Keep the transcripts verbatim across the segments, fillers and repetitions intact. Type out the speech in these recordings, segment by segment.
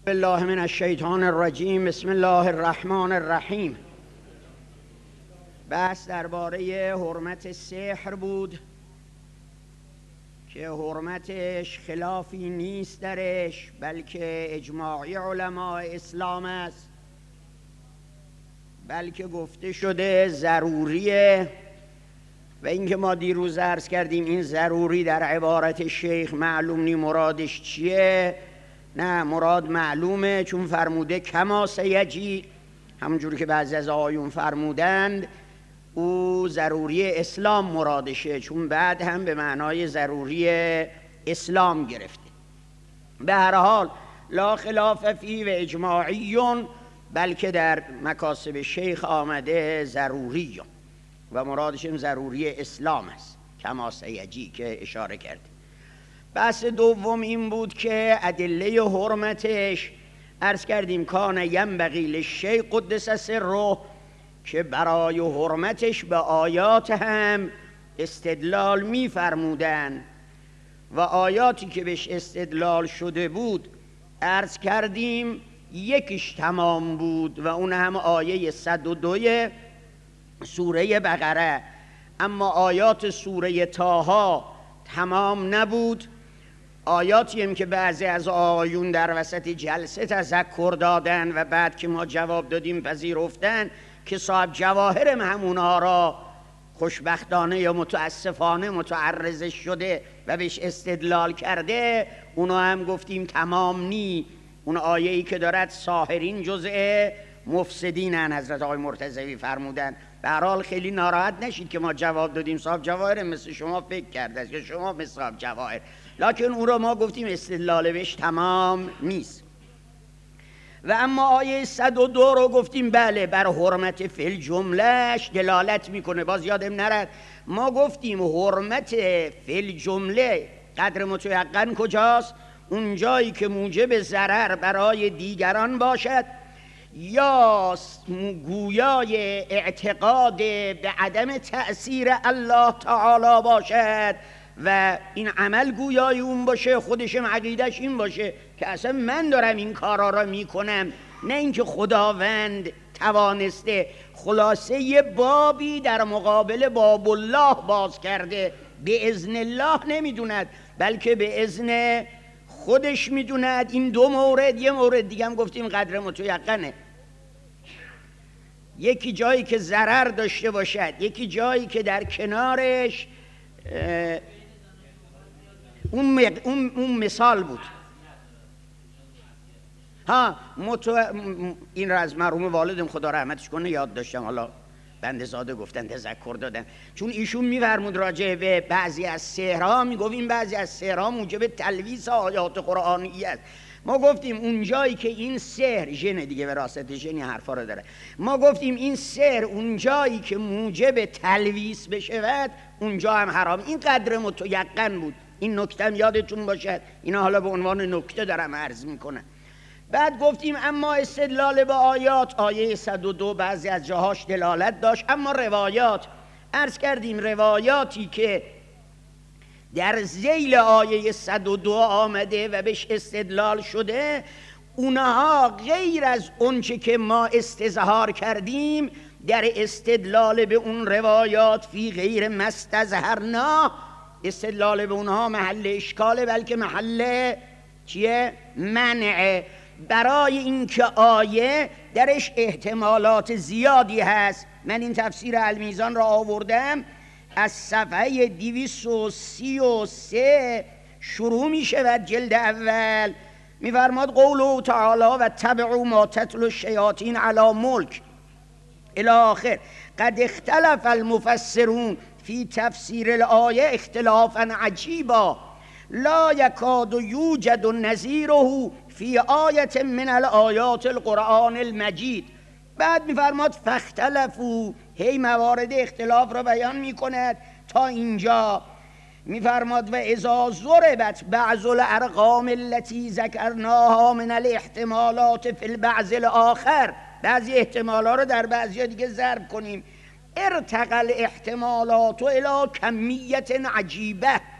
بالله من الشیطان الرجیم. بسم الله الرحمن الرحیم. بحث درباره حرمت سحر بود که حرمتش خلافی نیست درش، بلکه اجماعی علماء اسلام است، بلکه گفته شده ضروریه. و اینکه ما دیروز عرض کردیم این ضروری در عبارت شیخ معلوم نی مرادش چیه. نه، مراد معلومه، چون فرموده کما سیجی، همونجوری که بعضی از آیون فرمودند او ضروری اسلام مرادشه، چون بعد هم به معنای ضروری اسلام گرفته. به هر حال لا خلاف فی و اجماعیون، بلکه در مکاسب شیخ آمده ضروری و مرادش هم ضروری اسلام است، کما سیجی که اشاره کرده. بحث دوم این بود که ادله حرمتش عرض کردیم کان ینبغی للشیء قدس سره، که برای حرمتش به آیات هم استدلال می فرمودن و آیاتی که بهش استدلال شده بود عرض کردیم یکیش تمام بود و اون هم آیه صد و دو سوره بقره، اما آیات سوره طه تمام نبود. آیاتی هم که بعضی از آیون در وسط جلسه تذکر دادن و بعد که ما جواب دادیم پذیرفتن که صاحب جواهرم همونها را خوشبختانه یا متاسفانه متعرض شده و بهش استدلال کرده، اونا هم گفتیم تمام نی. اون آیه‌ای که دارد ساحرین جزء مفسدینن، حضرت آقای مرتضوی فرمودن. به هر حال خیلی ناراحت نشید که ما جواب دادیم صاحب جواهر مثل شما فکر کرده است که شما مثل صاحب جواهر، لکن اون را ما گفتیم استدلال بهش تمام نیست. و اما آیه صد و دو رو گفتیم بله بر حرمت فی الجملهش دلالت میکنه. باز یادم نرد ما گفتیم حرمت فی الجمله قدر متیقن کجاست؟ اون جایی که موجب ضرر برای دیگران باشد یا گویای اعتقاد به عدم تأثیر الله تعالی باشد و این عمل گویای اون باشه، خودشم عقیدش این باشه که اصلا من دارم این کارا را میکنم، نه اینکه خداوند توانسته. خلاصه یه بابی در مقابل باب الله باز کرده، به اذن الله نمیدوند بلکه به اذن خودش میدوند. این دو مورد. یه مورد دیگه هم گفتیم قدر متیقنه، یکی جایی که ضرر داشته باشد، یکی جایی که در کنارش اون, مق... اون... اون مثال بود. ها متو... این را از مرحوم والدم خدا رحمتش کنه یاد داشتم، حالا بنده زاده گفتن تذکر دادن، چون ایشون میفرمود راجع به بعضی از سحرها، میگفت این بعضی از سحرها موجب تلویث آیات قرآنی است. ما گفتیم اون جایی که این سحر ژن دیگه وراثت ژنی حرفا رو داره، ما گفتیم این سحر اون جایی که موجب تلویث بشود اونجا هم حرام. این قدر متیقن بود، این نکته هم یادتون باشد. اینا حالا به عنوان نکته دارم عرض میکنم. بعد گفتیم اما استدلال به آیات، آیه صد و دو بعضی از جاهاش دلالت داشت، اما روایات عرض کردیم روایاتی که در ذیل آیه صد و دو آمده و بهش استدلال شده، اونها غیر از اونچه که ما استظهار کردیم در استدلال به اون روایات فی غیر مستظهرنا، استدلال به اونها محل اشکاله بلکه محل چیه؟ منعه. برای اینکه آیه درش احتمالات زیادی هست. من این تفسیر المیزان را آوردم از صفحه دویست و سی و سه شروع می شود، جلد اول می فرماد قوله تعالی و تبعوا ما تتلو الشیاطین علی ملک الی آخر. قد اختلف المفسرون فی تفسیر الآیه اختلافا عجیبا لا یکاد یوجد نظیره فی آیت من الآیات القرآن المجید. بعد میفرماد فاختلفوا، هی موارد اختلاف را بیان میکند تا اینجا. میفرماد و اذا ضربت بعض الارقام التي ذکرناها من الاحتمالات فی البعض الاخر، بعضی احتمالات رو در بعضی دیگه ضرب کنیم، ارتقى الاحتمالات الى کمیت عجیبه،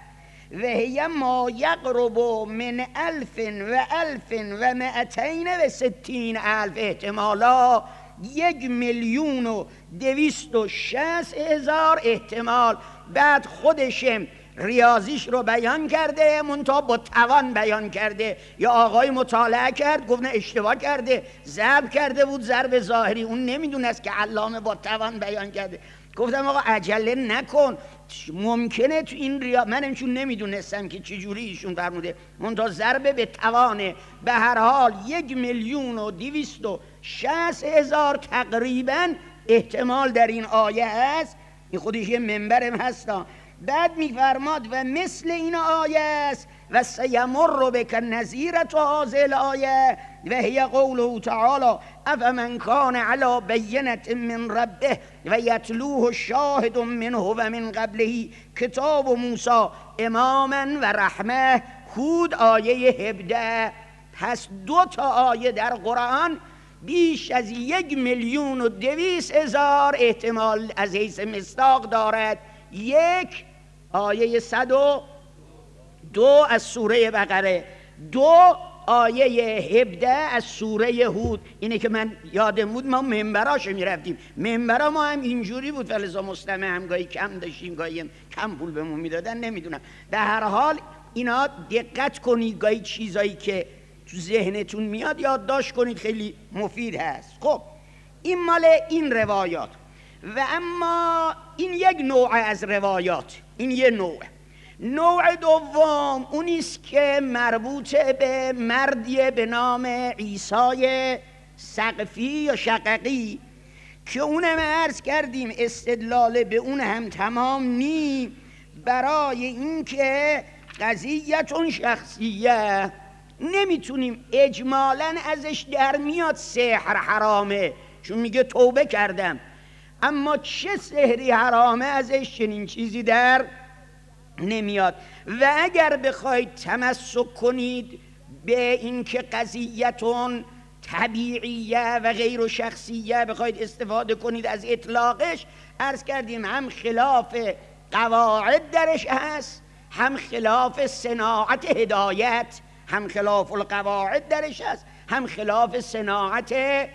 و هی ما یقرب من الف و الف و مئتین و ستین الف، احتمالا یک میلیون و دویست و شصت هزار احتمال. بعد خودشم ریاضیش رو بیان کرده، منتها با توان بیان کرده. یا آقای مطالعه کرد گفت نه اشتباه کرده، ضرب کرده بود ضرب ظاهری، اون نمیدونست که علامه با توان بیان کرده. گفتم آقا عجله نکن، ممکنه تو این ریا، منم چون نمیدونستم که چجوری ایشون فرموده، منتها ضرب به توانه. به هر حال یک میلیون و دویست و شصت هزار تقریبا احتمال در این آیه هست. این خودش یه منبرم هستا. بعد میفرماد و مثل این آیه است و سیمر بک نظیرة هذه الآیه و هی قوله تعالی افمن کان علی بینة من ربه و یتلوه شاهد منه و من قبله کتاب موسی اماما و رحمه. هود آیه هفده. پس دو تا آیه در قرآن بیش از یک میلیون و دویست هزار احتمال از حیث مصداق دارد. یک آیه صد و دو از سوره بقره، دو آیه هفده از سوره هود. اینه که من یادم بود ما منبراشو میرفتیم، منبرا ما هم اینجوری بود، فلزا مستمع هم گاهی کم داشتیم، گاهی هم کم پول بهمون میدادن، نمیدونم. به هر حال اینا دقت کنید، گاهی چیزایی که تو ذهنتون میاد یادداشت کنید، خیلی مفید هست. خب این مال این روایات. و اما این یک نوع از روایات، این یه نوع. نوع دوم اونیست که مربوط به مردی به نام عیسی سقفی یا شققی که اونم عرض کردیم استدلال به اون هم تمام نی، برای اینکه قضیتون شخصیه نمیتونیم اجمالاً ازش در میاد سحر حرامه، چون میگه توبه کردم، اما چه سحری حرامه ازش چنین چیزی در نمیاد. و اگر بخواید تمسک کنید به اینکه قضیتون طبیعیه و غیر شخصیه، بخواید استفاده کنید از اطلاقش، عرض کردیم هم خلاف قواعد درش هست، هم خلاف صناعت هدایت، هم خلاف القواعد درش هست، هم خلاف صناعت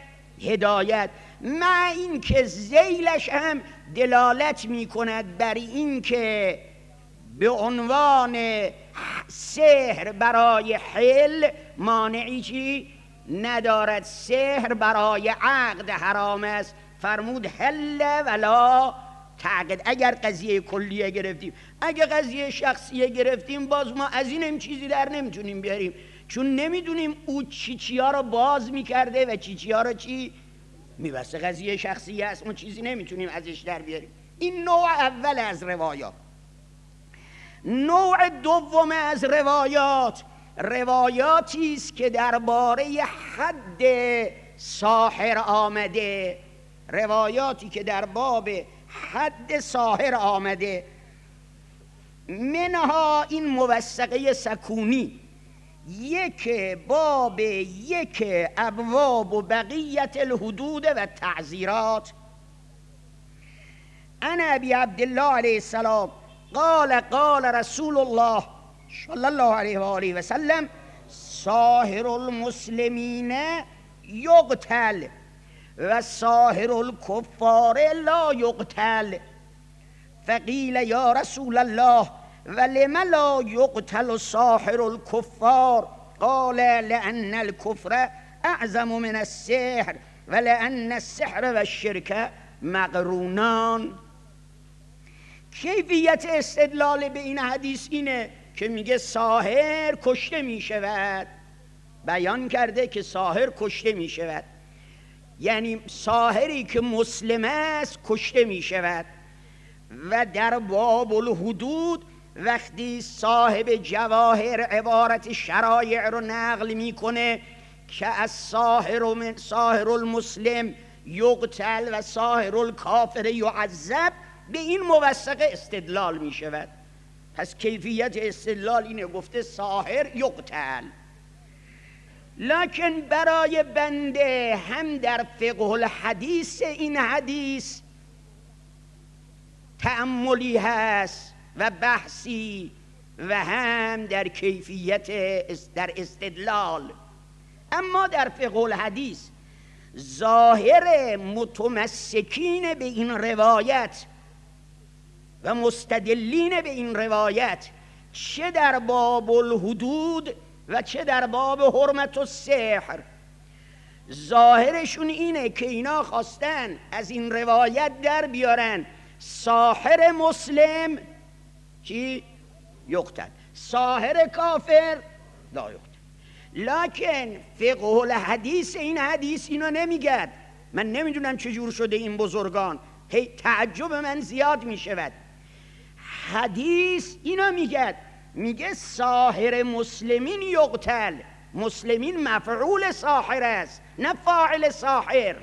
هدایت. مع این که ذیلش هم دلالت می کند بر این که به عنوان سحر برای حل مانعی چی ندارد. سحر برای عقد حرام است، فرمود حل ولا تعقد. اگر قضیه کلیه گرفتیم، اگر قضیه شخصیه گرفتیم، باز ما از اینم چیزی در نمیتونیم بیاریم، چون نمیدونیم او چی چی ها رو باز میکرده و چی چی ها رو چی میبسته. قضیه شخصیه است، ما چیزی نمیتونیم ازش در بیاریم. این نوع اول از روایات. نوع دوم از روایات روایاتی است که درباره حد ساحر آمده، روایاتی که در باب حد ساحر آمده. منها این موثقه سکونی، یک باب یک ابواب و بقیت الحدود و تعزیرات. انا ابی عبدالله علیه السلام قال قال رسول الله صلی الله علیه و آله و سلم ساحر المسلمین یقتل و ساحر الکفار لا یقتل. فقیل یا رسول الله ولم لا یقتل ساحر الکفار؟ قال لأن الكفر اعظم من السحر ولأن السحر و الشرك مقرونان. کیفیت استدلال به این حدیث اینه که میگه ساحر کشته میشود، بیان کرده که ساحر کشته میشود، یعنی ساحری که مسلم است کشته میشود. و در باب الحدود وقتی صاحب جواهر عبارت شرایع رو نقل میکنه که از ساحر و من ساحر المسلم یقتل و ساحر الکافر یعذب، به این موثقه استدلال می شود. پس کیفیت استدلال اینه، گفته ساحر یقتل. لکن برای بنده هم در فقه الحدیث این حدیث تأملی هست و بحثی و هم در کیفیت در استدلال. اما در فقه الحدیث ظاهر متمسکین به این روایت و مستدلین به این روایت چه در باب الحدود و چه در باب حرمت السحر، ظاهرشون اینه که اینا خواستن از این روایت در بیارن ساحر مسلم چی؟ یقتل، ساحر کافر لا یقتل. لکن فقه الحدیث این حدیث اینو نمیگد. من نمیدونم چجور شده این بزرگان، هی تعجب من زیاد میشود. حدیث اینو میگد، میگه ساحر مسلمین یقتل. مسلمین مفعول ساحر است نه فاعل ساحر.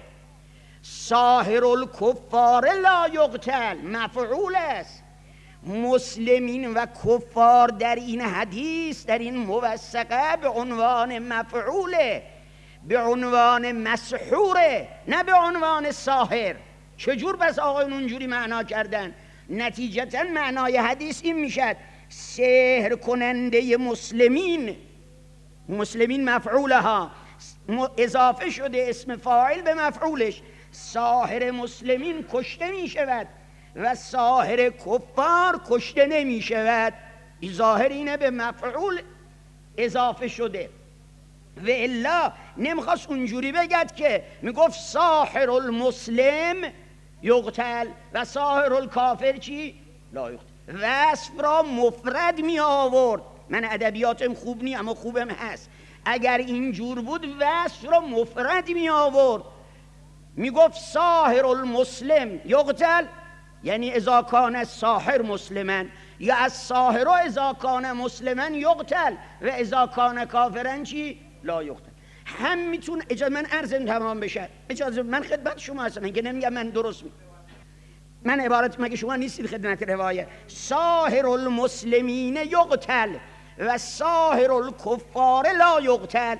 ساحر الکفار لا یقتل مفعول است. مسلمین و کفار در این حدیث در این موثقه به عنوان مفعوله، به عنوان مسحوره، نه به عنوان ساحر. چجور بس آقایون اونجوری معنا کردن؟ نتیجتا معنای حدیث این میشد سحر کننده مسلمین، مسلمین مفعولها اضافه شده اسم فاعل به مفعولش، ساحر مسلمین کشته می شود و ساحر کفار کشته نمی شود. ظاهر اینه به مفعول اضافه شده. و الا نمیخواست اونجوری بگد که میگفت ساحر المسلم یقتل و ساحر الکافر چی؟ لا یقتل. وصف را مفرد می آورد. من ادبیاتم خوب نی اما خوبم هست. اگر اینجور بود وصف را مفرد می آورد، می گفت ساحر المسلم یقتل، یعنی اذا کان الساحر مسلمن، یا از ساحر اذا کان مسلمن یقتل و اذا کان کافرن چی؟ لا یقتل. هم میتونه اجازه من عرضم تمام بشه، اجازه من خدمت شما هستم، من که نمیگم من درست می من عبارت مگه شما نیستید خدمت روایت. ساحر المسلمین یقتل و ساحر الکفار لا یقتل.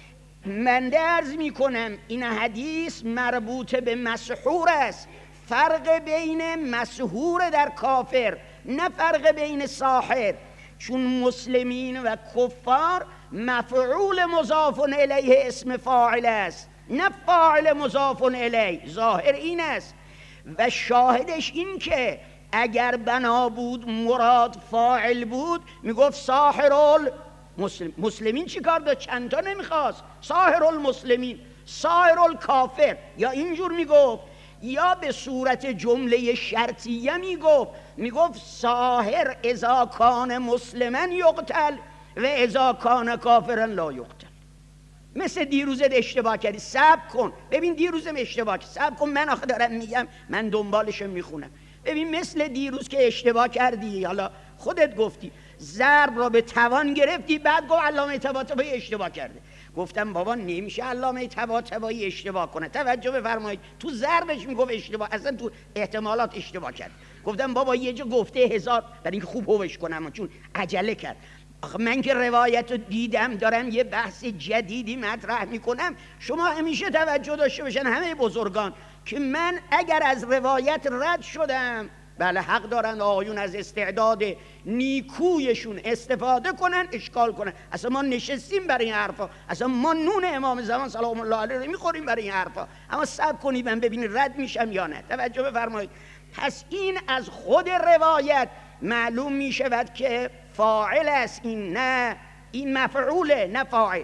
من عرض می کنم این حدیث مربوط به مسحور است. فرق بین مسحور در کافر، نه فرق بین ساحر، چون مسلمین و کفار مفعول مضاف الیه اسم فاعل است نه فاعل مضاف الیه. ظاهر این است و شاهدش این که اگر بنا بود مراد فاعل بود میگفت ساحر المسلم. مسلمین چی کار داشت؟ چند تا نمیخواست. ساحر المسلمین، ساحر الکافر، یا اینجور میگفت یا به صورت جمله شرطیه میگفت میگفت ساحر اذا کان مسلمن یقتل و اذا کان کافرا لا یقتل. مثل دیروزت اشتباه کردی، صبر کن ببین دیروزم اشتباه کردی، صبر کن من آخه دارم میگم، من دنبالشم میخونم. ببین مثل دیروز که اشتباه کردی، حالا خودت گفتی ضرب را به توان گرفتی، بعد گفت علامه طباطبایی اشتباه کرده. گفتم بابا نمیشه علامه طباطبایی اشتباه کنه، توجه بفرمایید، تو ضربش میگفت اشتباه، اصلا تو احتمالات اشتباه کرد. گفتم بابا یه جا گفته هزار، برای اینکه خوب هوش کنم چون عجله کرد. آخه من که روایت رو دیدم دارم یه بحث جدیدی مطرح میکنم، شما همیشه توجه داشته باشن همه بزرگان که من اگر از روایت رد شدم، بله حق دارن آقایون از استعداد نیکویشون استفاده کنن، اشکال کنن. اصلا ما نشستیم برای این حرفا، اصلا ما نون امام زمان سلام الله علیه رو میخوریم برای این حرفا، اما صبر کنید من ببینید رد میشم یا نه. توجه بفرمایید. پس این از خود روایت معلوم میشود که فاعل است، این نه این مفعوله نه فاعل،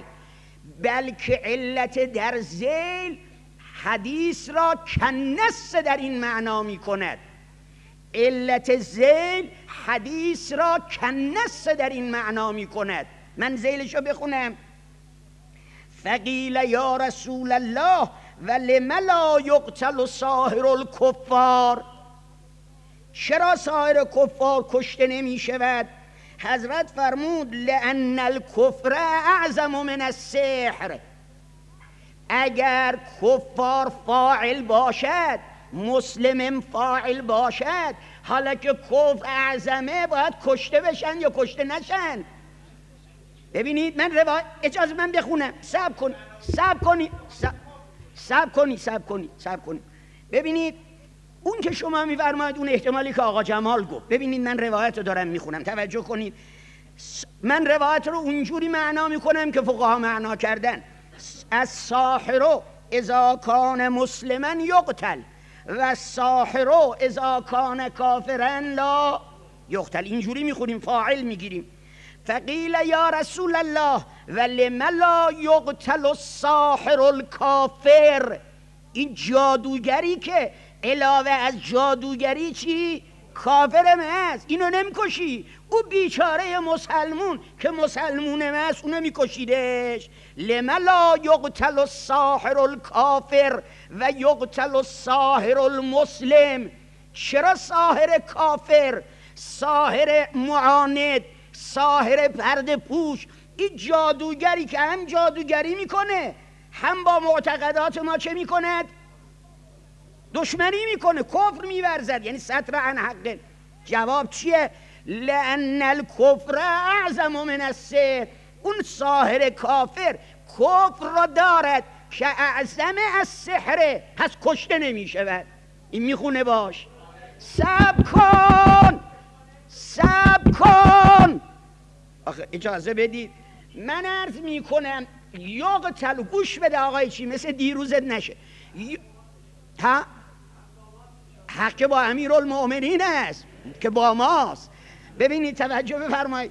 بلکه علت در ذیل حدیث را کنس در این معنا می کند. علت ذیل حدیث را کنس در این معنا می کند. من ذیلشو بخونم. فقیل یا رسول الله ولم لا یقتل ساحر الکفار، چرا ساحر کفار کشته نمی شود؟ حضرت فرمود لأن الکفر اعظم من السحر. اگر کفار فاعل باشد، مسلم فاعل باشد، حالا که کفر اعظمه باید کشته بشن یا کشته نشن؟ ببینید من روایت، اجازه من بخونم، صبر کن صبر کنی صبر کنی صبر کنی صبر کنی ببینید اون که شما میفرمایید اون احتمالی که آقا جمال گفت. ببینید من روایت رو دارم میخونم، توجه کنید. من روایت رو اونجوری معنا میکنم که فقها معنا کردن. از ساحر اذا کان مسلما یقتل و ساحر اذا کان کافرا لا یقتل. اینجوری میخونیم، فاعل میگیریم. فقیل یا رسول الله ولم لا یقتل الساحر الکافر. این جادوگری که علاوه از جادوگری چی؟ کافرم هست، اینو نمیکشی. او بیچاره مسلمون که مسلمونم هست اونو میکشیدش. لم لا یقتل الساحر الکافر و یقتل الساحر المسلم. چرا ساحر کافر، ساحر معاند، ساحر پرده پوش، این جادوگری که هم جادوگری میکنه هم با معتقدات ما چه میکند؟ دشمنی میکنه، کفر میورزد، یعنی ستر عن حق. جواب چیه؟ لأن الکفر اعظم من السحر. اون ساحر کافر کفر را دارد که اعظم از سحره، پس کشته نمیشود. این میخونه باش. صبر کن صبر کن. آخه اجازه بدید من عرض میکنم یقتل. گوش بده آقای چی، مثل دیروزت نشه. ی... ها حق با امیرالمؤمنین است که با ماست. ببینید توجه بفرمایید.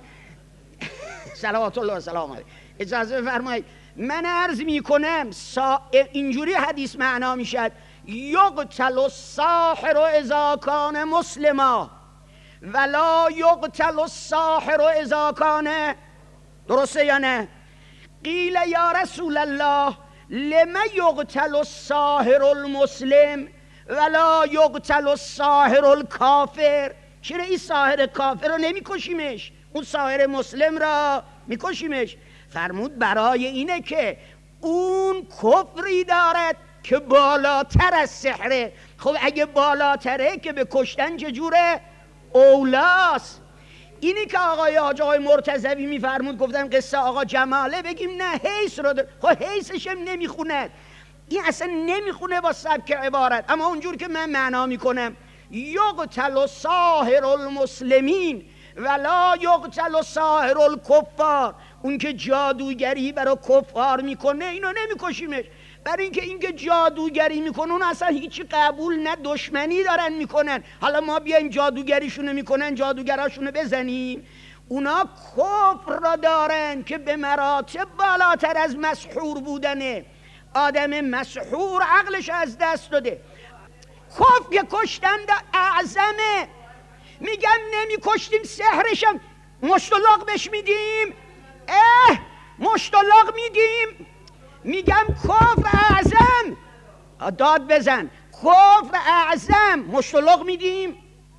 صلوات الله و سلام علیه. اجازه بفرمایید من عرض میکنم سا... اینجوری حدیث معنا میشد یقتل الساحر اذا کان مسلما ولا یقتل الساحر اذا کان. درسته یا نه؟ قیل یا رسول الله لما یقتل الساحر المسلم ولا یقتل الساحر الکافر. چرا این ساحر کافر رو نمیکشیمش، اون ساحر مسلم را میکشیمش؟ فرمود برای اینه که اون کفری دارد که بالاتر از سحره. خب اگه بالاتره که به کشتن چجوره؟ اولاست. اینی که آقای حاج آقای مرتضوی میفرمود، گفتم قصه آقا جماله، بگیم نه حیث رو دار. خب حیثش هم نمیخوند، این اصلا نمیخونه با سبک عبارت. اما اونجور که من معنا میکنم یقتل ساحر المسلمین ولا یقتل ساحر الکفار. اون که جادوگری برای کفار میکنه اینو نمیکشیمش، برای اینکه اینکه جادوگری میکنه اون اصلا هیچی قبول نه، دشمنی دارن میکنن. حالا ما بیایم جادوگریشونو میکنن جادوگراشونو بزنیم. اونا کفر را دارن که به مراتب بالاتر از مسحور بودنه. آدم مسحور عقلش از دست داده. کفر که کشتن اعظمه. میگم نمی کشتیم سحرشم مشتلاق بش میدیم. اه مشتلاق میدیم. میگم کفر اعظم. داد بزن. کفر اعظم مشتلاق میدیم.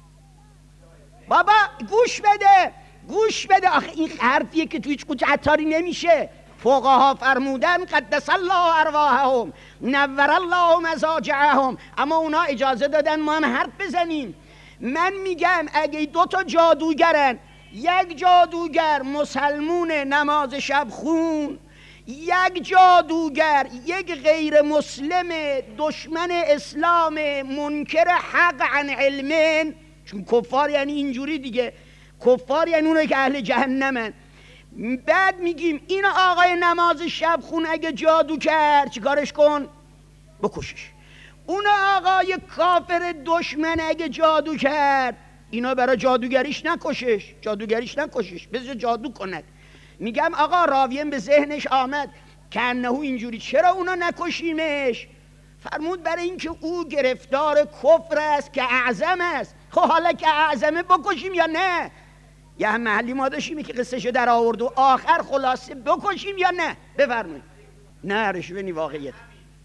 بابا گوش بده گوش بده. آخه این حرفیه که تو هیچ قوت عطاری نمیشه. فقها فرمودن قدس الله ارواحهم نور الله مضاجعهم، اما اونا اجازه دادن ما هم حرف بزنیم. من میگم اگه دو تا جادوگرن، یک جادوگر مسلمون نماز شب خون، یک جادوگر یک غیر مسلم دشمن اسلام منکر حق عن علمن، چون کفار یعنی اینجوری دیگه، کفار یعنی اونه که اهل جهنمن. بعد میگیم این آقای نماز شب خون اگه جادو کرد چیکارش کن؟ بکشش. اون آقای کافر دشمن اگه جادو کرد اینا برای جادوگریش نکشش، جادوگریش نکشش، بذار جادو کند. میگم آقا راویم به ذهنش آمد که انه اینجوری، چرا اونا نکشیمش؟ فرمود برای اینکه او گرفتار کفر است که اعظم است. خب حالا که اعظمه بکشیم یا نه؟ یه هم محلی ما داشتیم که قصهشو در آورد و آخر خلاصه بکشیم یا نه؟ بفرمایید. نه رشوه نی واقعیت.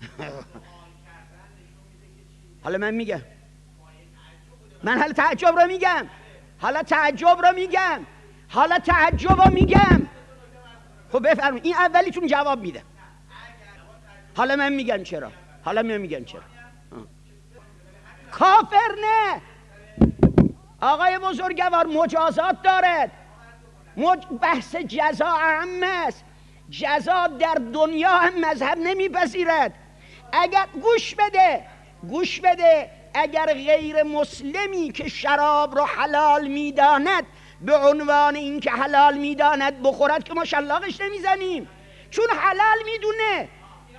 حالا من میگم من حالا تعجب رو میگم حالا تعجب رو میگم حالا تعجب رو میگم خب بفرمایید. این اولیتون جواب میده. حالا من میگم چرا حالا من میگم چرا آه. کافر نه آقای بزرگوار، مجازات دارد. مج... بحث جزا اهم است. جزا در دنیا هم مذهب نمیپذیرد. اگر گوش بده گوش بده اگر غیر مسلمی که شراب رو حلال میداند به عنوان این که حلال میداند بخورد که ما شلاقش نمیزنیم، چون حلال میدونه.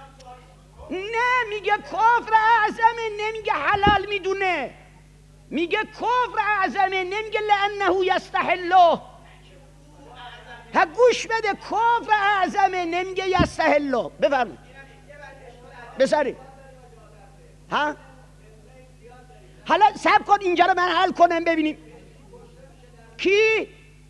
نه میگه کفر اعظمه، نمیگه حلال میدونه، میگه کفر اعظمه، نمیگه لانه یستحله. ها گوش بده، کفر اعظمه نمیگه یستحله. بفرمایید بسری ها. حالا صبر کن اینجا رو من حل کنم ببینیم. کی؟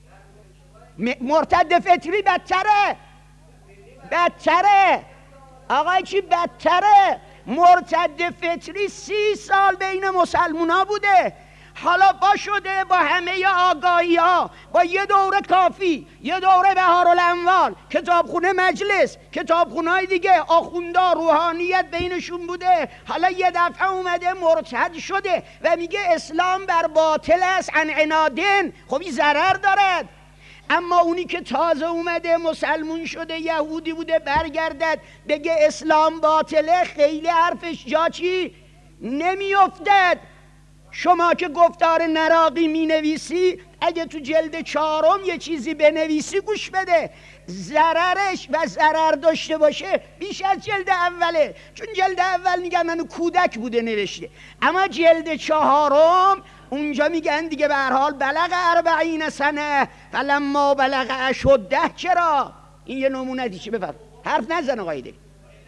مرتد فطری بدتره، بدتره آقای چی بدتره؟ مرتد فطری سی سال بین مسلمان ها بوده، حالا با شده با همه آگاهی ها، با یه دوره کافی، یه دوره بهارالاموال، کتابخونه مجلس، کتابخونه های دیگه، آخوندا روحانیت بینشون بوده، حالا یه دفعه اومده مرتد شده و میگه اسلام بر باطل است عن عنادن. خب این ضرر دارد. اما اونی که تازه اومده مسلمون شده، یهودی بوده، برگردد بگه اسلام باطله، خیلی حرفش جا چی نمیافتد. شما که گفتار نراقی می نویسی، اگه تو جلد چهارم یه چیزی بنویسی گوش بده، ضررش و ضرر داشته باشه بیش از جلد اوله، چون جلد اول میگن منو کودک بوده نوشته، اما جلد چهارم اونجا میگن دیگه به هر حال بلغ اربعین سنه فلما بلغ اشده. چرا؟ این یه نمونه دیگه. بفرم حرف نزن آقای دیگه.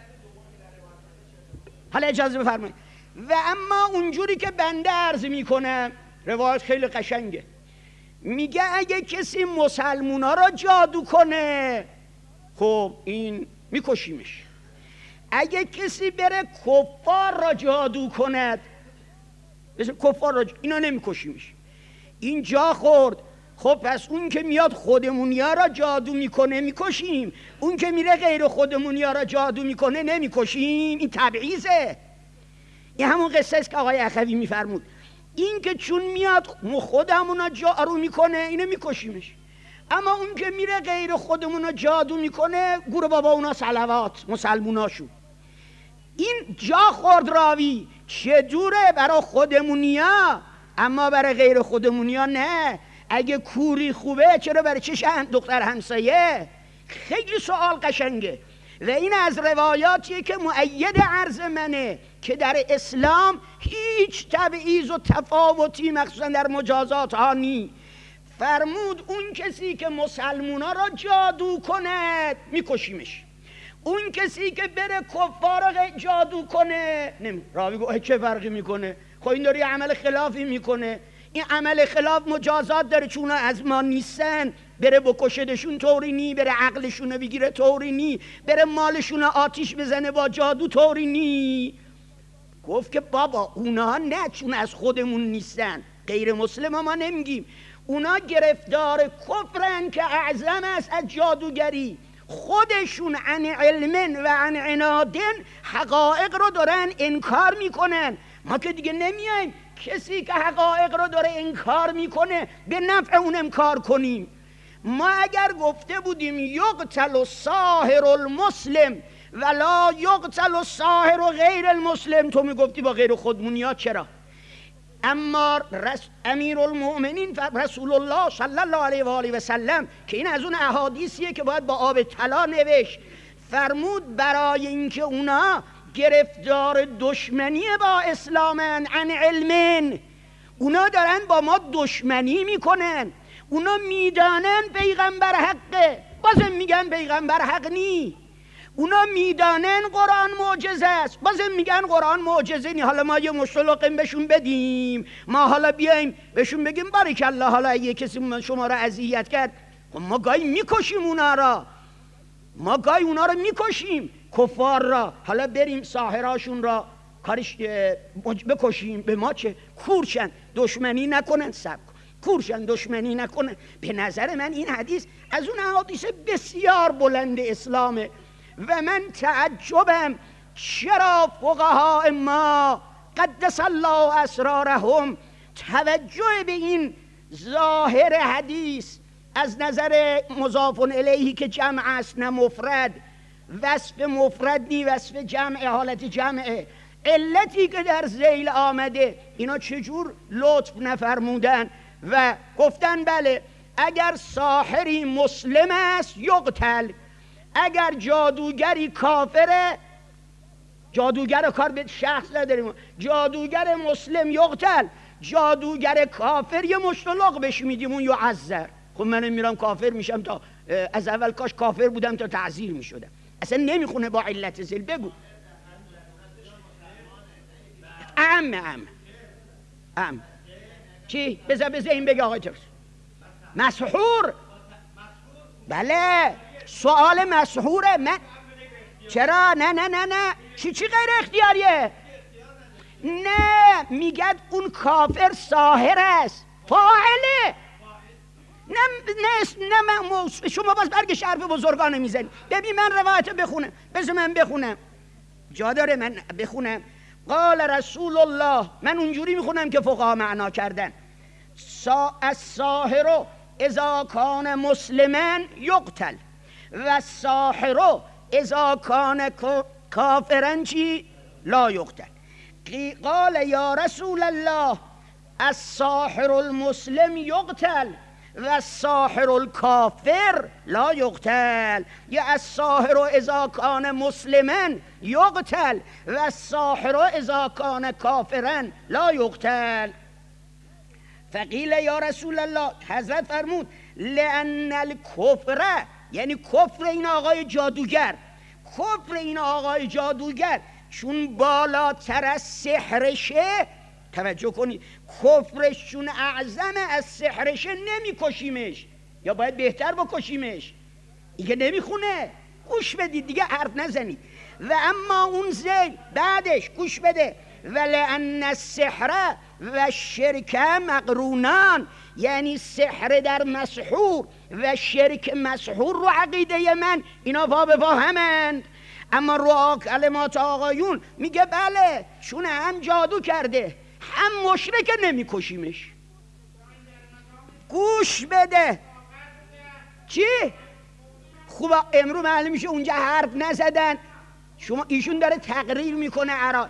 حالا اجازه بفرمایید. و اما اونجوری که بنده عرض میکنم، روایت خیلی قشنگه، میگه اگه کسی مسلمونا را جادو کنه، خب این میکشیمش. اگه کسی بره کفار را جادو کند، مثل کفار را، اینا نمیکشیمش. این جا خورد. خب پس اون که میاد خودمونیا را جادو میکنه میکشیم، اون که میره غیر خودمونیا را جادو میکنه نمیکشیم. این تبعیضه. این همون قصه است که آقای اخوی میفرمود، این که چون میاد خودمونا جادو میکنه اینو میکشیمش، اما اون که میره غیر خودمونا جادو میکنه گور بابا اونا صلوات مسلموناشو. این جا خورد راوی، چه دوره برای خودمونیا اما برای غیر خودمونیا نه. اگه کوری خوبه چرا برای چه دختر همسایه؟ خیلی سوال قشنگه. و این از روایاتیه که مؤید عرض منه که در اسلام هیچ تبعیض و تفاوتی مخصوصا در مجازات ها نی. فرمود اون کسی که مسلمونا را جادو کند میکشیمش، اون کسی که بره کفار را جادو کنه نمی. راوی گوه چه فرقی میکنه؟ خب این داری عمل خلافی میکنه. این عمل خلاف مجازات داره، چون از ما نیستن، بره بکشدشون طوری نی، بره عقلشون بگیره طوری نی، بره مالشون آتیش بزنه با جادو طوری نی. گفت که بابا اونا نه، چون از خودمون نیستن، غیر مسلم ما نمیگیم، اونا گرفتار کفرن که اعظم است از جادوگری. خودشون عن علم و عن عنادن حقایق رو دارن انکار میکنن. ما که دیگه نمیایم کسی که حقایق رو داره انکار میکنه به نفع اون انکار کنیم. ما اگر گفته بودیم یقتل الساحر المسلم ولا یقتل الساحر غیر المسلم، تو میگفتی با غیر خودمونیا چرا؟ اما رس... امیر المؤمنین رسول الله صلی الله علیه و آله و سلم، که این از اون احادیثیه که باید با آب طلا نوشت، فرمود برای اینکه اونا گرفتار دشمنی با اسلامن عن علمن، اونا دارن با ما دشمنی میکنن، اونا میدانن پیغمبر حقه بازم میگن پیغمبر حق نی، اونا میدانن قرآن معجزه است بازم میگن قرآن معجزه نی. حالا ما یه مشتلقیم بهشون بدیم، ما حالا بیایم بهشون بگیم بارک الله، حالا یه کسی شما را اذیت کرد، ما گاهی میکشیم اونا را، ما گاهی اونا را میکشیم کفار را، حالا بریم ساحراشون را کارش بکشیم، به ما چه؟ کورشن دشمنی نکنن، سب کورشن دشمنی نکنن. به نظر من این حدیث از اون احادیث بسیار بلند اسلامه و من تعجبم چرا فقها ما قدس الله اسرارهم توجه به این ظاهر حدیث از نظر مضاف الیهی که جمع است نه مفرد، وصف مفرد نی وصف جمع، حالت جمعه، علتی که در ذیل آمده اینا چجور لطف نفرمودن و گفتن بله اگر ساحری مسلم است یقتل، اگر جادوگری کافره، جادوگر کار به شخص نداریم، جادوگر مسلم یقتل، جادوگر کافر یه مشتلق بهش میدیم اون یعذر. خب من میرم کافر میشم، تا از اول کاش کافر بودم تا تعذیر میشدم. اصلا نمیخونه با علت زل. بگو ام ام ام چی؟ بذار بذار این بگه آقای ترس. مسحور، بله سوال مسحوره. من چرا؟ نه نه نه نه چی چی غیر اختیاریه؟ نه میگد اون کافر ساحر است، فاعله. نه نه نه من شما باز برگ شرف بزرگان میزنی. ببین من روایت بخونم، بذار من بخونم، جا داره من بخونم. قال رسول الله، من اونجوری میخونم که فقها معنا کردن. سا الساحر اذا کان مسلما یقتل و الساحر اذا کان کافرا چی؟ لا یقتل. قال یا رسول الله الساحر المسلم یقتل و الساحر الکافر لا یقتل، یا الساحر اذا کان مسلما یقتل و الساحر اذا کان کافرا لا یقتل. فقیل یا رسول الله، حضرت فرمود لأن الکفر، یعنی کفر این آقای جادوگر، کفر این آقای جادوگر چون بالاتر از سحرشه، توجه کنید، کفرش چون اعظم از سحرشه نمیکشیمش، یا باید بهتر بکشیمش. این که نمیخونه. گوش بدید دیگه حرف نزنید. و اما اون زیل بعدش گوش بده، ولأن السحر و شرک مقرونان، یعنی سحر در مسحور و شرک مسحور رو عقیده من اینا پا به پا همند. اما رو کلمات آقایون میگه بله چون هم جادو کرده هم مشرک نمیکشیمش. گوش بده. چی؟ خوبه امرو معلوم میشه اونجا حرف نزدن. شما ایشون داره تقریر میکنه عرا،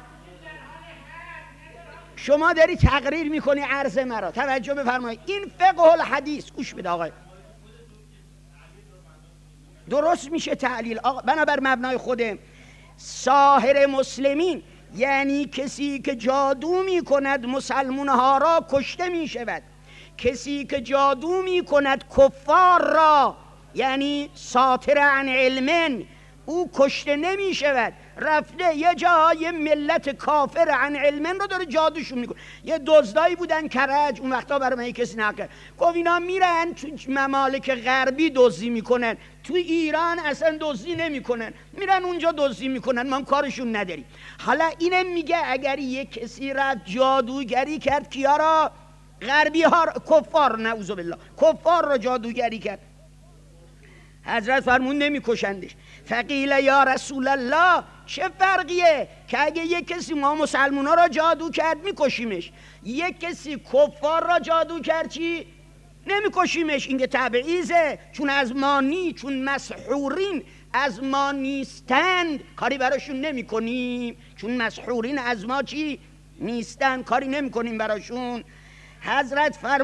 شما داری تقریر میکنی عرض مرا. توجه بفرمایید، این فقه الحدیث. گوش بده آقای، درست میشه تعلیل آقا بنابر مبنای خودم. ساحر مسلمین یعنی کسی که جادو میکند مسلمانها را کشته میشود، کسی که جادو میکند کفار را یعنی ساطر عن علمن او کشته نمی شود. رفته یه جای ملت کافر عن علمن رو داره جادوشون میکنه. یه دزدایی بودن کرج اون وقتا، برای من کسی نکرد، گفت اینا میرن تو ممالک غربی دزدی میکنن، تو ایران اصلا دزدی نمیکنن، میرن اونجا دزدی میکنن، ما هم کارشون نداریم. حالا اینم میگه اگر یه کسی رفت جادوگری کرد، کیا را؟ غربی ها، کفار، نعوذ بالله، کفار را جادوگری کرد، حضرت فرمون نمیکشندش. فقیل یا رسول الله، چه فرقیه که اگه یک کسی ما مسلمان ها را جادو کرد میکشیمش، یک کسی کفار را جادو کرد چی؟ نمیکشیمش. این که تبعیزه، چون از ما نی، چون مسحورین از ما نیستند کاری براشون نمی کنیم، چون مسحورین از ما چی؟ نیستند، کاری نمی کنیم براشون. حضرت فرم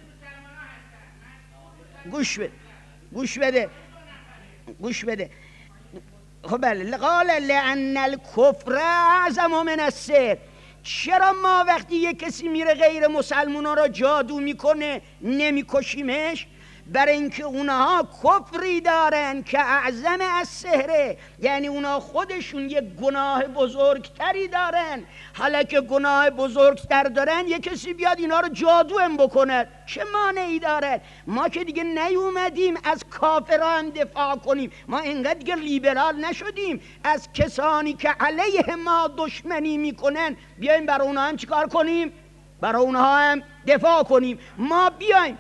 گوش بده گوش بده گوش بده خب بله. قال لأن الکفر اعظم من السحر. چرا ما وقتی یک کسی میره غیر مسلمونا را جادو میکنه نمیکشیمش؟ برای اینکه اونها کفری دارن که اعظم از سحره، یعنی اونها خودشون یک گناه بزرگتری دارن. حالا که گناه بزرگتر دارن یک کسی بیاد اینا رو جادو هم بکنه، چه مانعی داره؟ ما که دیگه نیومدیم از کافران دفاع کنیم، ما اینقدر دیگه لیبرال نشدیم از کسانی که علیه ما دشمنی میکنن بیایم برای اونها هم چیکار کنیم؟ برای اونها هم دفاع کنیم. ما بیایم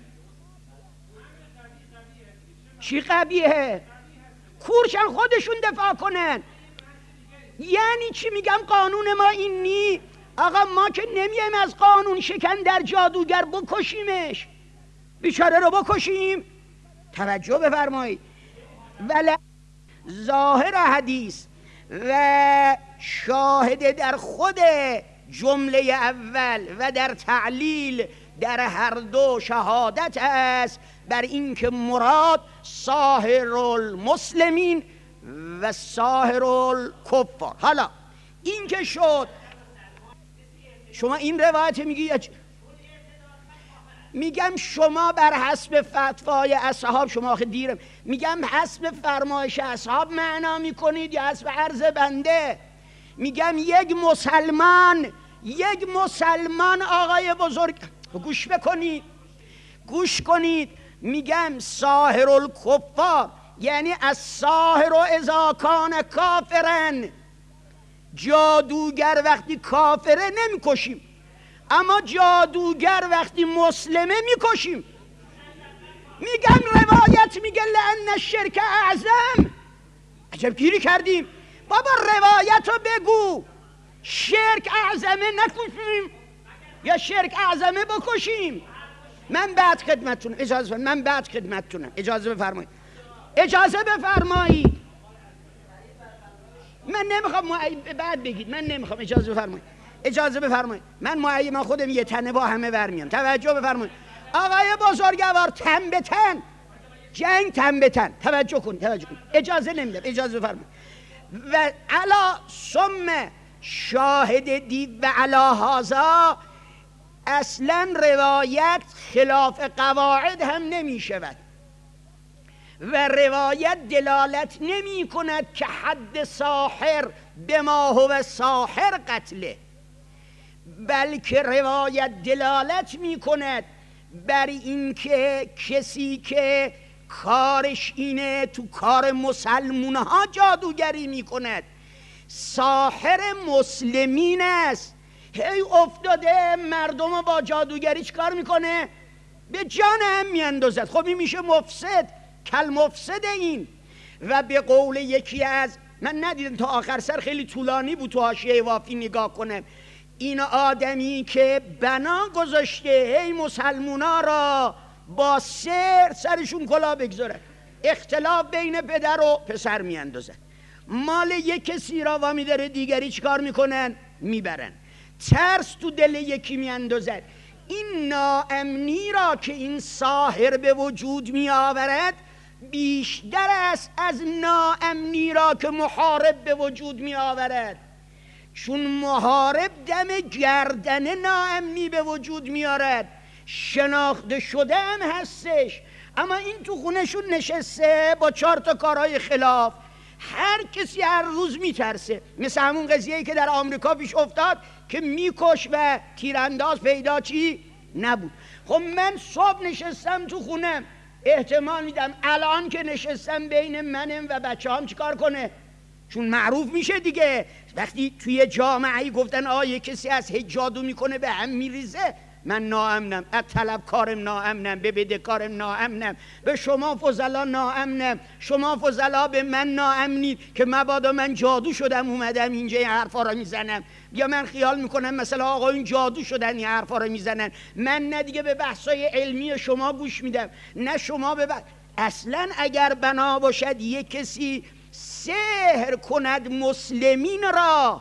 چی قبیه؟ کورشن خودشون دفاع کنن. یعنی چی میگم؟ قانون ما این نی؟ آقا ما که نمیایم از قانون شکن در جادوگر بکشیمش، بیچاره رو بکشیم. توجه بفرمایید. ولی ظاهر حدیث و شاهد در خود جمله اول و در تعلیل در هر دو شهادت است بر اینکه مراد ساحر المسلمین و ساحر الکفار. حالا این که شد، شما این روایت میگی، میگم شما بر حسب فتوای اصحاب، شما آخه دیرم، میگم حسب فرمایش اصحاب معنا میکنید یا حسب عرض بنده؟ میگم یک مسلمان یک مسلمان آقای بزرگ، گوش بکنید گوش کنید میگم ساحر الکفار یعنی از ساحر و اذا کان کافرن، جادوگر وقتی کافره نمیکشیم، اما جادوگر وقتی مسلمه میکشیم. میگم روایت میگه لأن الشرک اعظم. عجب گیری کردیم بابا، روایت رو بگو، شرک اعظمه نکشیم یا شرک اعظمه بکشیم؟ من بعد خدمتتونم، اجازه بفرمایید، من بعد خدمتتونم، اجازه بفرمایید اجازه بفرمایید من نمیخوام بعد بگید، من نمیخوام، اجازه بفرمایید اجازه بفرمایید من معین، من خودم یه تنه با همه برمیام. توجه بفرمایید آقای بزرگوار، تن به تن جنگ، تن به تن، توجه کن توجه کن اجازه نمیدم، اجازه بفرمایید. و علا ثم شاهد دی و علا هذا، اصلا روایت خلاف قواعد هم نمی شود و روایت دلالت نمی کند که حد ساحر به ما هو ساحر قتله، بلکه روایت دلالت می کند بر اینکه کسی که کارش اینه تو کار مسلمون ها جادوگری می کند ساحر مسلمین است. هی افتاده مردم با جادوگری چیکار میکنه؟ به جان هم میاندازد. خب این میشه مفسد، کل مفسد این. و به قول یکی از، من ندیدم تا آخر سر، خیلی طولانی بود، تو حاشیه وافی نگاه کنم، این آدمی که بنا گذاشته هی مسلمونا را با سر سرشون کلا بگذاره، اختلاف بین پدر و پسر میاندازد، مال یک کسی را وامی داره دیگری چیکار میکنن؟ میبرن. ترس تو دل یکی میاندازد. این ناامنی را که این ساحر به وجود می آورد بیشتر است از ناامنی را که محارب به وجود می آورد، چون محارب دم گردن ناامنی به وجود می آورد، شناخته شده هم هستش، اما این تو خونشون نشسته با چهار تا کارهای خلاف، هر کسی هر روز میترسه. مثل همون قضیه‌ای که در آمریکا پیش افتاد که میکش و تیرانداز پیدا چی نبود. خب من صبح نشستم تو خونم، احتمال میدم الان که نشستم بین منم و بچه هم چیکار کنه؟ چون معروف میشه دیگه، وقتی توی جامعه‌ای گفتن آه کسی از هیچ جادو میکنه به هم میریزه، من ناامنم، از طلب کارم ناامنم، به بده کارم ناامنم، به شما فضلا ناامنم، شما فضلا به من ناامنید که مبادا من جادو شدم اومدم اینجا این حرفا رو میزنم، یا من خیال میکنم مثلا آقا این جادو شدن این حرفا رو میزنن، من نه دیگه به بحثای علمی شما گوش میدم نه شما به بحث. اصلا اگر بنا باشد یک کسی سحر کند مسلمین را،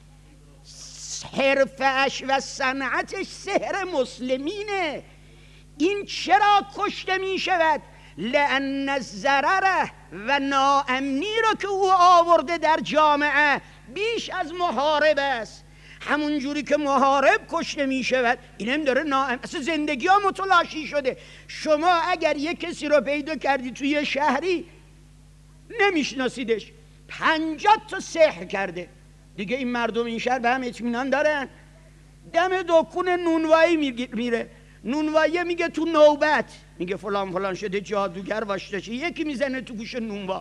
حرفش و صنعتش سحر مسلمینه، این چرا کشته می شود؟ لأن الضرر و ناامنی را که او آورده در جامعه بیش از محارب است. همون جوری که محارب کشته می شود اینم داره ناامن، اصلا زندگی ها متلاشی شده. شما اگر یک کسی رو پیدا کردی توی شهری نمیشناسیدش، پنجاه تا سحر کرده، دیگه این مردم این شهر به هم اطمینان دارن؟ دم دکون نونوایی میره، نونوایی میگه تو نوبت، میگه فلان فلان شده جادوگر واشته، یکی میزنه تو گوش نونوا.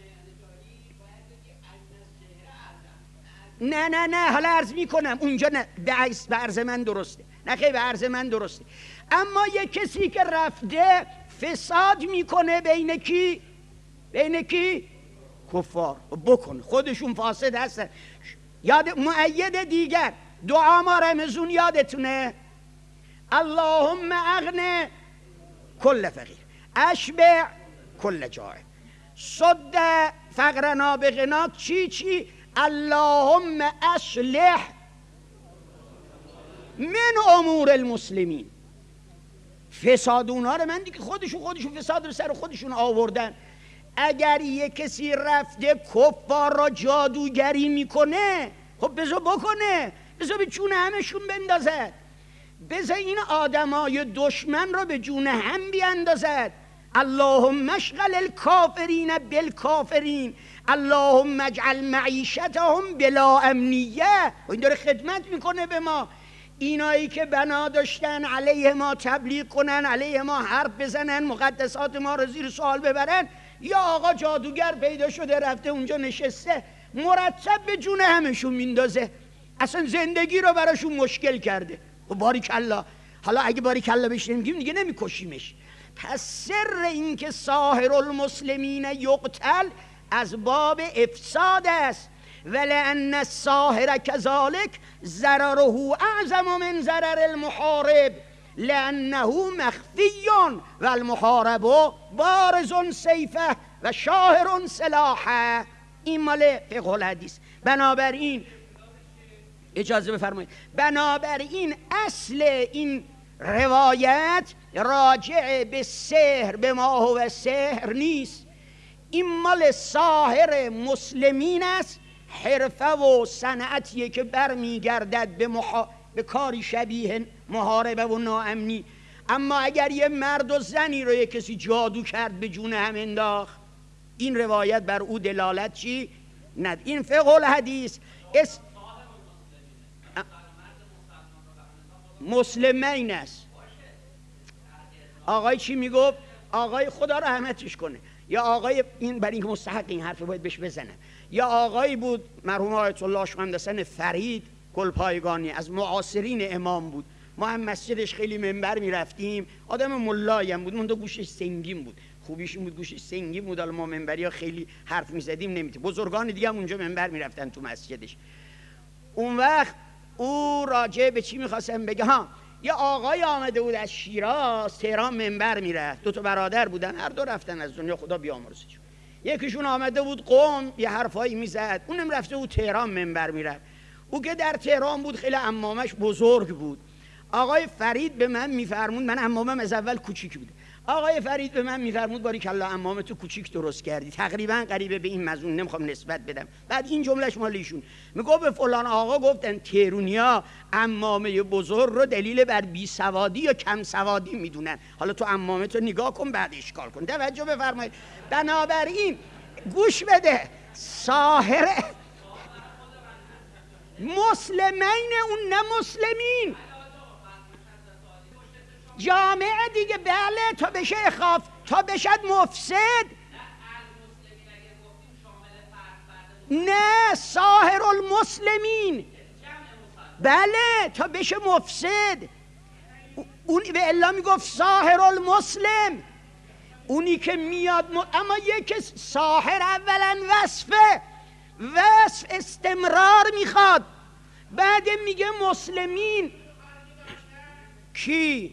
نه نه نه حالا عرض میکنم اونجا نه، به عرض من درسته، نه خیلی به عرض من درسته. اما یه کسی که رفته فساد میکنه بین کی؟ بین کی؟ کفار. بکن، خودشون فاسد هستن. یاد مؤید دیگر دعا ما رمزون یادتونه؟ اللهم اغنه کل فقیر، اشبع کل جائع، صد فقرنا بغناک، چی چی؟ اللهم اصلح من امور المسلمین. فساد اونا رو من دیگه خودشون خودشون فساد رو سر خودشون آوردن. اگر یه کسی رفته کفار را جادوگری میکنه، خب بذار بکنه، بذار به جون همشون بندازد، بذار این آدمای دشمن را به جون هم بیاندازد. اللهم اشغل الکافرین بالکافرین، اللهم اجعل معیشتهم بلا امنیه. و این داره خدمت میکنه به ما. اینایی که بنا داشتن علیه ما تبلیغ کنن، علیه ما حرف بزنن، مقدسات ما رو زیر سوال ببرن، یا آقا جادوگر پیدا شده رفته اونجا نشسته مرتب به جون همشون میندازه، اصلا زندگی رو براشون مشکل کرده. و باریکالله، حالا اگه باریکالله بهش نمیگیم دیگه نمیکشیمش. پس سر این که ساحر المسلمین یقتل از باب افساد است. ولأن الساحر كذلك ضرره اعظم من ضرر المحارب لأنه مخفی و المحارب بارز سیفه و شاهر سلاحه. این مال فقه الحدیث. بنابراین اجازه بفرمایید، بنابراین اصل این روایت راجع به سحر به ما هو سحر نیست. این مال ساحر مسلمین است، حرفه و صنعتیه که برمیگردد به, محا... به کاری شبیه محاربه و ناامنی. اما اگر یه مرد و زنی رو یه کسی جادو کرد به جون هم انداخت، این روایت بر او دلالت چی؟ ند. این فقه الحدیث اس... مسلمین است. آقای چی میگفت؟ آقای خدا رحمتش کنه، یا آقای این برای اینکه مستحق این حرف باید بهش بزنم، یا آقایی بود مرحوم آیت الله شمندسن فرید گلپایگانی، از معاصرین امام بود. ما هم مسجدش خیلی منبر میرفتیم، آدم ملایی هم بود، منتها گوشش سنگین بود. خوبیش این بود گوشش سنگین بود، حالا ما منبری ها خیلی حرف میزدیم نمیتیم. بزرگان دیگه هم اونجا منبر میرفتن تو مسجدش. اون وقت او راجع به چی میخواستم بگه؟ ها، یه آقای آمده بود از شیراز تهران منبر میرفت، دو تا برادر بودن، هر دو رفتن از دنیا، خدا بیامرزشون. یکیشون آمده بود قم یه حرفایی میزد، اونم رفته بود تهران منبر میرفت. او که در تهران بود خیلی عمامش بزرگ بود. آقای فرید به من میفرمود، من عمامم از اول کوچیک بود، آقای فرید به من میفرمود باریکالله عمام تو کوچیک درست کردی، تقریبا قریبه به این مضمون، نمیخوام نسبت بدم. بعد این جملهش مال ایشون، میگه به فلان آقا گفتن تهرونیا عمامه بزرگ رو دلیل بر بی سوادی یا کم سوادی میدونن. حالا تو عمامه تو نگاه کن بعد اشکال کن. توجه بفرمایید. بنابراین گوش بده، ساحر مسلمین اون نه مسلمین، جامعه دیگه، بله، تا بشه اخاف، تا بشد مفسد. نه، ساحر المسلمین، بله، تا بشه مفسد. اون به الا میگفت ساحر المسلم، اونی که میاد م... اما یک ساحر اولا وصفه، وصف استمرار میخواد، بعد میگه مسلمین. کی؟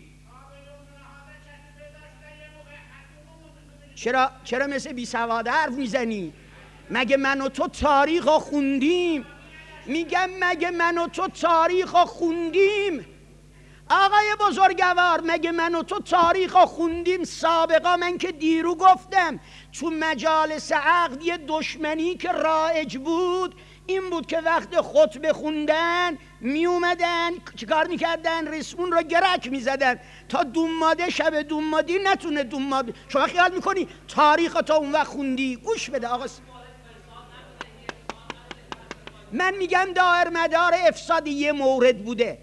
چرا چرا مثل بی سواد حرف میزنی؟ مگه من و تو تاریخ ها خوندیم؟ میگم مگه من و تو تاریخ ها خوندیم؟ آقای بزرگوار، مگه من و تو تاریخ ها خوندیم؟ سابقا من که دیرو گفتم تو مجالس عقد یه دشمنی که رایج بود این بود که وقت خطبه خوندن می اومدن چیکار میکردن؟ ریسمون رو گرک میزدن تا دوماده شب دومادی نتونه دوماده. شما خیال میکنی تاریخ تا اون وقت خوندی؟ گوش بده آقا، من میگم دایر مدار افساد یه مورد بوده.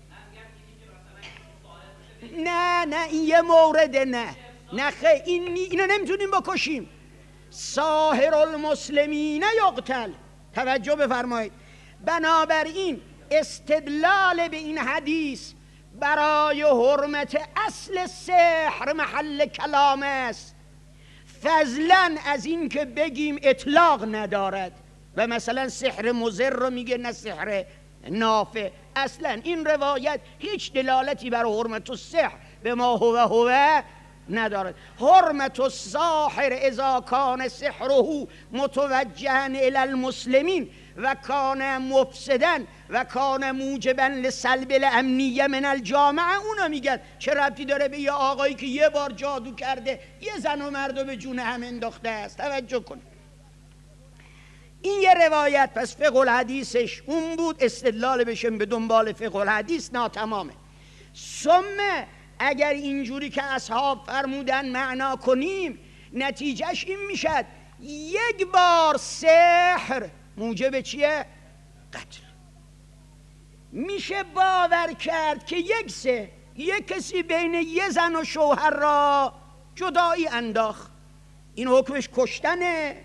نه نه این یه مورده، نه نه خیلی این اینو نمیتونیم بکشیم. ساحر المسلمین یقتل. توجه بفرمایید. بنابراین استدلال به این حدیث برای حرمت اصل سحر محل کلام است، فضلا از این که بگیم اطلاق ندارد و مثلا سحر مضر رو میگه نه سحر نافع. اصلا این روایت هیچ دلالتی برای حرمت السحر به ما هو هو ندارد. حرمت الساحر اذا کان سحره متوجها الی المسلمین و کان مفسدا و کان موجبا لسلب الامنیه من الجامعه. اونا میگن چه ربطی داره به یه آقایی که یه بار جادو کرده یه زن و مرد رو به جون هم انداخته است. توجه کن، این یه روایت. پس فقه الحدیثش اون بود، استدلال بشم به دنبال فقه الحدیث ناتمامه. ثم اگر اینجوری که اصحاب فرمودن معنا کنیم، نتیجهش این میشد یک بار سحر موجب چیه؟ قتل. میشه باور کرد که یک سه یک کسی بین یه زن و شوهر را جدایی انداخت، این حکمش کشتنه.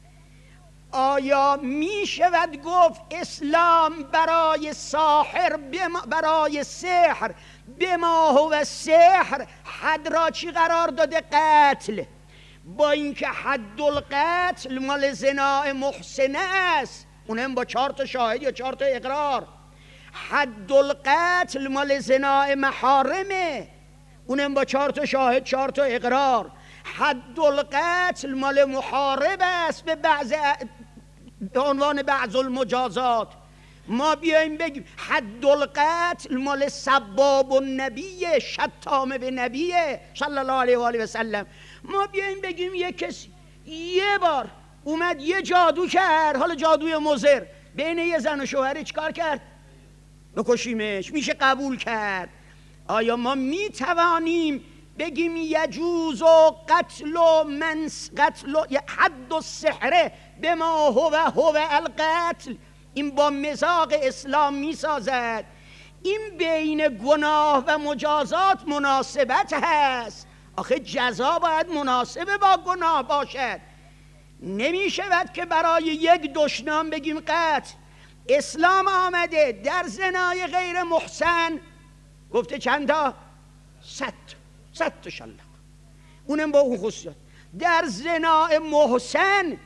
آیا میشود گفت اسلام برای ساحر برای سحر بما هو سحر حد را چی قرار داده؟ قتل. با اینکه حد القتل مال زنا محسنه است، اونم با چهار تا شاهد یا چهار تا اقرار. حد القتل مال زنا محارمه، اونم با چهار تا شاهد چهار تا اقرار. حد القتل مال محارب است به بعض به عنوان بعض المجازات. ما بیایم بگیم حد القتل مال سباب النبی، شتام به نبی صلی الله علیه و آله و سلم. ما بیایم بگیم یک کسی یه بار اومد یه جادو کرد، حالا جادوی مضر، بین یه زن و شوهر چیکار کرد؟ بکشیمش. میشه قبول کرد؟ آیا ما میتوانیم بگیم یجوز و قتل و منس قتل و حد السحر بما هو هو القتل؟ این با مزاق اسلام میسازد. این بین گناه و مجازات مناسبت هست. آخه جزا باید مناسب با گناه باشد. نمی شود که برای یک دشنام بگیم قتل. اسلام آمده در زنای غیر محسن گفته چند تا؟ صد صد تا شلق، اونم با اون خصوصیات. در زنای محسن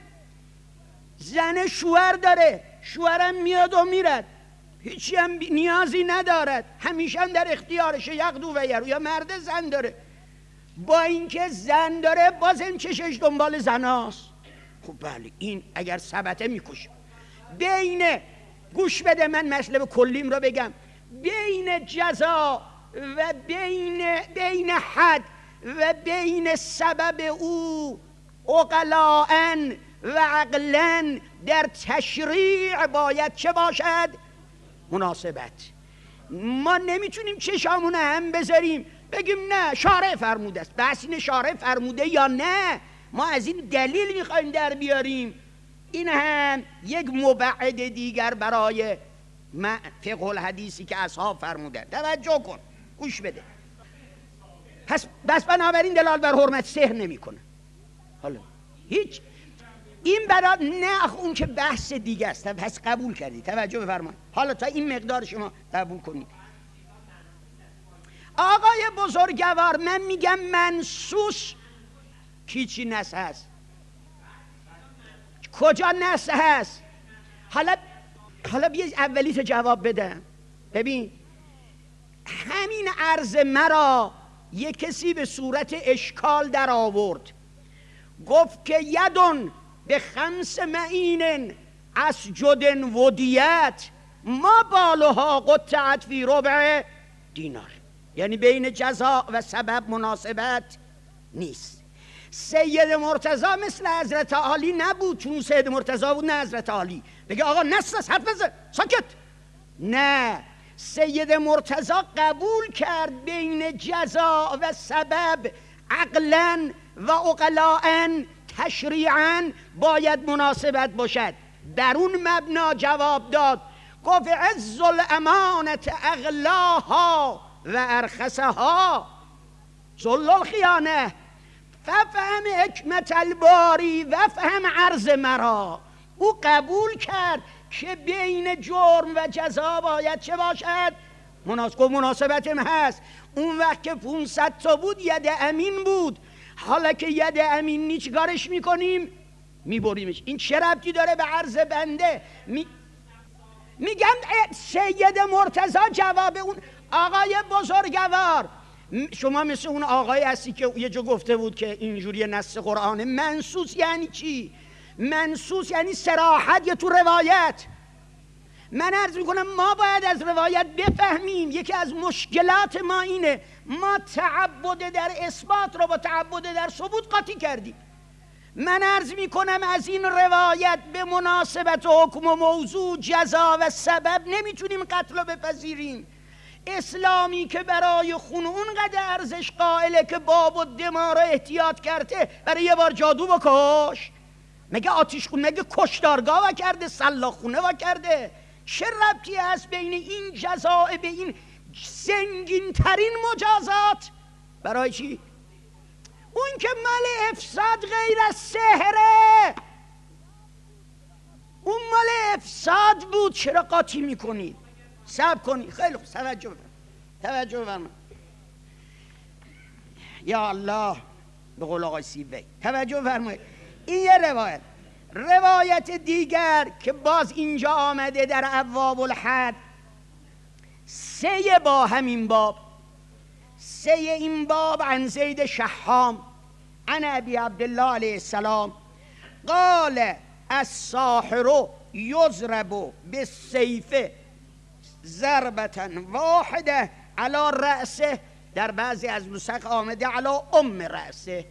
زن شوهر داره، شوهرم میاد و میرد، هیچی هم نیازی ندارد، همیشه هم در اختیارشه، یقدو و یرو. یا مرد زن داره، با اینکه زن داره بازم چشش دنبال زناست. خب بله، این اگر ثبته میکشه. بین گوش بده من مطلب کلیم رو بگم، بین جزا و بین بین حد و بین سبب او عقلاً و عقلاً در تشریع باید چه باشد؟ مناسبت. ما نمیتونیم چشامون هم بذاریم بگیم نه شارع فرموده است. بس این شارع فرموده یا نه، ما از این دلیل میخوایم در بیاریم. این هم یک مبعد دیگر برای فقه الحدیثی که اصحاب فرمودن. توجه کن، گوش بده. پس بس بنابراین دلال بر حرمت سحر نمیکنه. حالا هیچ این برای نه اون که بحث دیگه است. پس قبول کردی، توجه بفرمایید. حالا تا این مقدار شما قبول کنید. آقای بزرگوار، من میگم منسوس کی چی نص هست؟ کجا نص هست؟ حالا حالا بیا اولیت جواب بدم. ببین همین عرض مرا یک کسی به صورت اشکال در آورد، گفت که یدون به خمس معین اسجد ودیت ما بالها قطعت فی ربع دینار. یعنی بین جزا و سبب مناسبت نیست. سید مرتضی مثل حضرت علی نبود، چون سید مرتضی بود نه حضرت علی بگه آقا نص است حرف بزن ساکت. نه، سید مرتضی قبول کرد بین جزا و سبب عقلاً و عقلاً تشریعاً باید مناسبت باشد. در اون مبنا جواب داد، گفت عز الامانت اغلاها و ارخصها ذل الخیانه ففهم حکمت الباری و فهم عرض مرا. او قبول کرد که بین جرم و جزا باید چه باشد؟ مناسب. مناسبت هم هست. اون وقت که پونصد تا بود ید امین بود، حالا که ید امین نی چیکارش میکنیم؟ میبریمش. این چه ربطی داره به عرض بنده؟ می... میگم سید مرتضی جواب اون آقای بزرگوار شما مثل اون آقای هستی که یه جا گفته بود که اینجوری نص قرآن. منصوص یعنی چی؟ منصوص یعنی صراحت یا تو روایت. من عرض میکنم ما باید از روایت بفهمیم. یکی از مشکلات ما اینه، ما تعبد در اثبات رو با تعبد در ثبوت قاطی کردیم. من عرض میکنم از این روایت به مناسبت حکم و موضوع، جزا و سبب نمیتونیم قتل رو بپذیریم. اسلامی که برای خون اونقدر ارزش قائله که باب و دما رو احتیاط کرده برای یه بار جادو بکش، مگه آتیش خون، مگه کشتارگاه و کرده، سلاخ خونه و کرده؟ چه ربطی هست بین این جزاء به این سنگین ترین مجازات؟ برای چی؟ اون که مال افساد غیر از سحره، اون مال افساد بود، چرا قاطی میکنید؟ صبر کنید. خیلی خوب، توجه بفرمایید، توجه بفرمایید. یا الله، به قول آقای سیبوی توجه بفرمایید. این یه روایت. روایت دیگر که باز اینجا آمده در ابواب الحد، سه با همین باب، سه این باب عن زید شحام عن ابی عبدالله علیه السلام قال الساحر یضرب بالسیف ضربة واحده علی رأسه، در بعضی از نسخ آمده علی ام رأسه.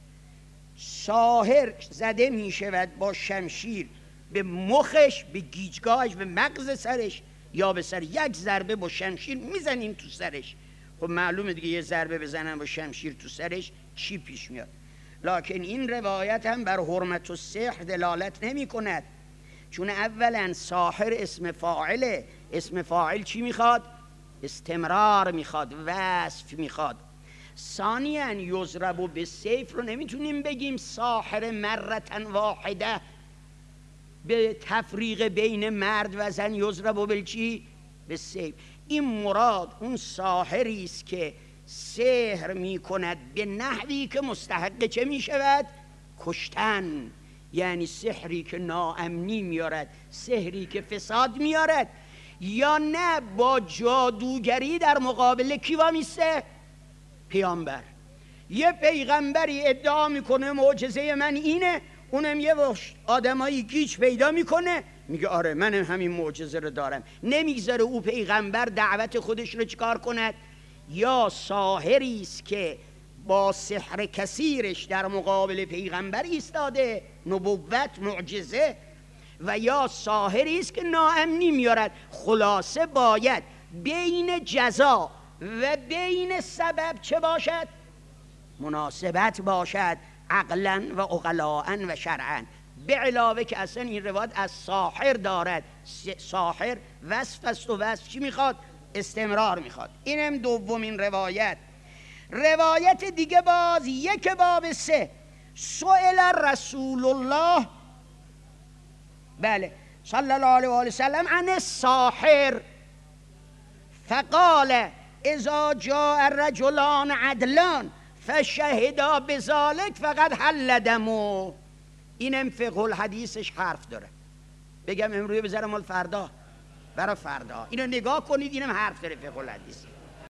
ساحر زده می شود با شمشیر به مخش، به گیجگاهش، به مغز سرش، یا به سر. یک ضربه با شمشیر میزنیم تو سرش. خب معلومه دیگه یه ضربه بزنن با شمشیر تو سرش چی پیش میاد. لکن این روایت هم بر حرمت السحر دلالت نمی کند، چون اولا ساحر اسم فاعله. اسم فاعل چی میخواد؟ استمرار میخواد، وصف میخواد. ثانیاً یضرب بالسیف رو نمیتونیم بگیم ساحر مرتن واحده به تفریق بین مرد و زن. یضرب بالچی؟ بالسیف. این مراد اون ساحری است که سحر میکند به نحوی که مستحق چه میشود؟ کشتن. یعنی سحری که ناامنی میارد، سحری که فساد میارد. یا نه با جادوگری در مقابل کی وامیسته؟ پیامبر. یه پیغمبری ادعا میکنه معجزه من اینه، اونم یه آدمایی گیج پیدا میکنه میگه آره من همین معجزه رو دارم، نمیگذاره او پیغمبر دعوت خودش رو چیکار کند. یا ساحری است که با سحر کثیرش در مقابل پیغمبر ایستاده، نبوت، معجزه. و یا ساحری است که ناامنی میارد. خلاصه باید بین جزا و بین سبب چه باشد؟ مناسبت باشد، عقلا و عقلاء و شرعا. به علاوه که اصلا این روایت از ساحر دارد. ساحر وصف است و وصف چی میخواد؟ استمرار میخواد. اینم دومین روایت. روایت دیگه باز یک باب سه، سئل رسول الله بله صلی الله علیه و آله وسلم عن الساحر فقال اذا جاء الرجلان عدلان فشهدا بذلك فقد حل دمه. اینم فقه الحدیثش حرف داره. بگم امروز بذارم مال فردا، برای فردا اینو نگاه کنید، اینم حرف داره فقه الحدیث.